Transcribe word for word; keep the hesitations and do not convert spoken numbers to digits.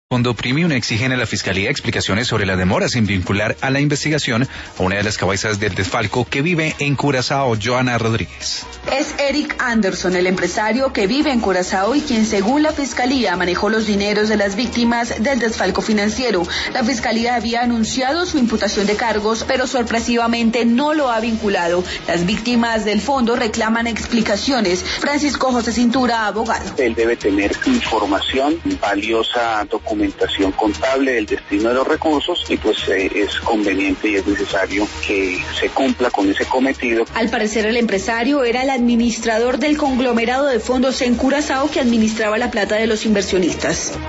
Fondo Premium exigen a la Fiscalía explicaciones sobre la demora sin vincular a la investigación a una de las cabezas del desfalco que vive en Curazao, Joana Rodríguez. Es Eric Anderson, el empresario que vive en Curazao y quien, según la Fiscalía, manejó los dineros de las víctimas del desfalco financiero. La Fiscalía había anunciado su imputación de cargos, pero sorpresivamente no lo ha vinculado. Las víctimas del fondo reclaman explicaciones. Francisco José Cintura, abogado. Él debe tener información, valiosa documentación contable del destino de los recursos y pues eh, es conveniente y es necesario que se cumpla con ese cometido. Al parecer el empresario era el administrador del conglomerado de fondos en Curazao que administraba la plata de los inversionistas.